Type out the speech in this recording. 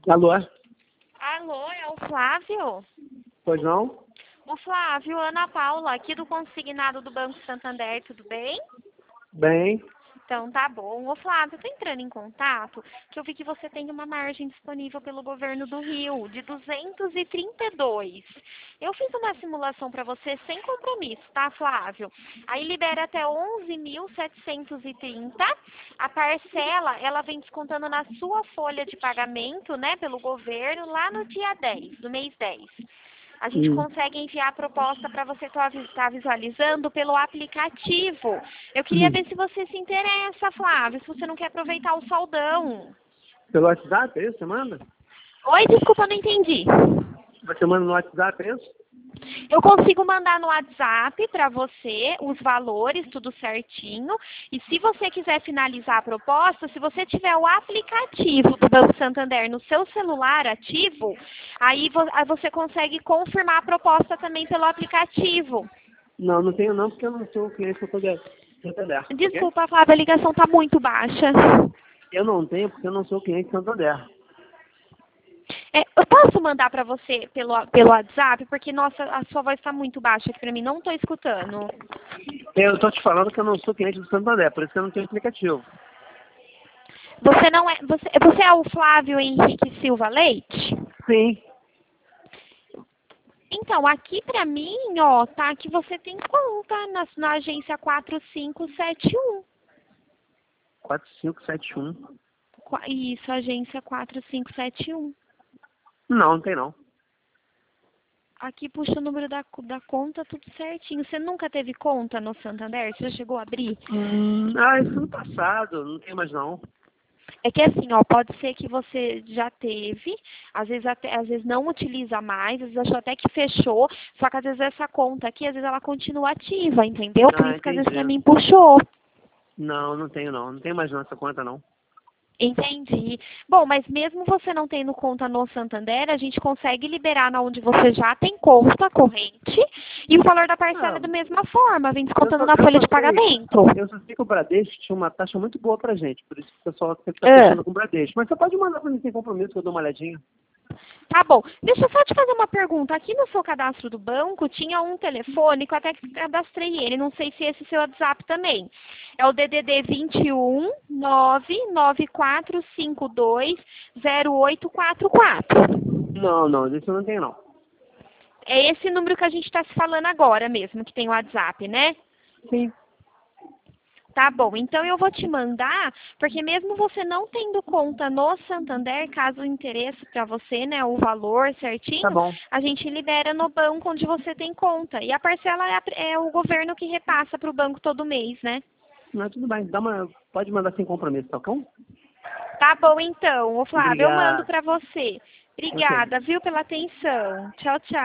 Alô? Alô, é o Flávio? Pois não? O Flávio, Ana Paula, aqui do Consignado do Banco Santander, tudo bem? Bem. Então tá bom. Ô Flávio, eu tô entrando em contato, que eu vi que você tem uma margem disponível pelo governo do Rio, de 232. Eu fiz uma simulação para você sem compromisso, tá, Flávio? Aí libera até 11.730. A parcela, ela vem descontando na sua folha de pagamento, né, pelo governo, lá no dia 10, do mês 10. A gente consegue enviar a proposta para você estar visualizando pelo aplicativo. Eu queria ver se você se interessa, Flávio, se você não quer aproveitar o saldão. Pelo WhatsApp, é isso? Você manda? Oi, desculpa, não entendi. Você manda no WhatsApp, é isso? Eu consigo mandar no WhatsApp para você os valores, tudo certinho. E se você quiser finalizar a proposta, se você tiver o aplicativo do Banco Santander no seu celular ativo, aí você consegue confirmar a proposta também pelo aplicativo. Não, não tenho não, porque eu não sou cliente do Santander. Desculpa, Flávia, a ligação está muito baixa. Eu não tenho porque eu não sou cliente do Santander. Eu posso mandar para você pelo WhatsApp? Porque, nossa, a sua voz está muito baixa aqui para mim, não estou escutando. Eu tô te falando que eu não sou cliente do Santander, por isso que eu não tenho aplicativo. Você não é. Você é o Flávio Henrique Silva Leite? Sim. Então, aqui pra mim, ó, tá que você tem conta na agência 4571. 4571. Isso, agência 4571. Não, não tem não. Aqui puxa o número da conta, tudo certinho. Você nunca teve conta no Santander? Você já chegou a abrir? Isso no passado, não tem mais não. É que assim, ó, pode ser que você já teve, às vezes não utiliza mais, às vezes achou até que fechou, só que às vezes essa conta aqui, às vezes ela continua ativa, entendeu? Por isso que às vezes pra Entendi. mim puxou. Não, não tenho não. Não tenho mais não essa conta não. Entendi. Bom, mas mesmo você não tendo conta no Santander, a gente consegue liberar na onde você já tem conta corrente e o valor da parcela é da mesma forma, vem descontando na folha de pagamento. Eu só sei que o Bradesco tinha uma taxa muito boa pra gente, por isso que o pessoal sempre tá fechando com o Bradesco. Mas você pode mandar pra mim sem compromisso, que eu dou uma olhadinha. Tá bom. Deixa eu só te fazer uma pergunta. Aqui no seu cadastro do banco tinha um telefone que eu até cadastrei ele. Não sei se esse é seu WhatsApp também. É o DDD 21 99452 0844. Não, isso eu não tenho não. É esse número que a gente está se falando agora mesmo, que tem o WhatsApp, né? Sim. Tá bom, então eu vou te mandar, porque mesmo você não tendo conta no Santander, caso o interesse para você, né, o valor certinho, Tá bom. a gente libera no banco onde você tem conta. E a parcela é o governo que repassa para o banco todo mês, né? Não, tudo bem. Pode mandar sem compromisso, tá bom? Tá bom, então. Ô, Flávio, eu mando Obrigado. para você. Ok. Obrigada, viu, pela atenção. Tchau, tchau.